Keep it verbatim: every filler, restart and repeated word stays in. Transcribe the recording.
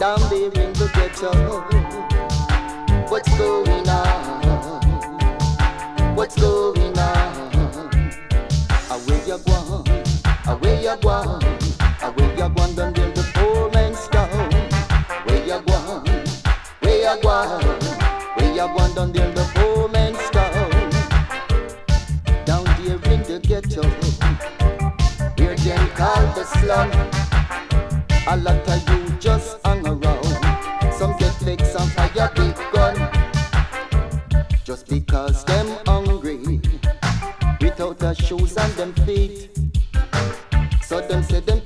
down there in the ghetto. What's going on? What's going on? Away you gone, away you gone, away you gone down there the poor man's town. Where you gone, where you gone, where you gone down there the poor man's town. Down there in the ghetto, where them call the slum. A lot of you just hang around. Some get legs and fire big gun just because them hungry without their shoes and them feet. So them say them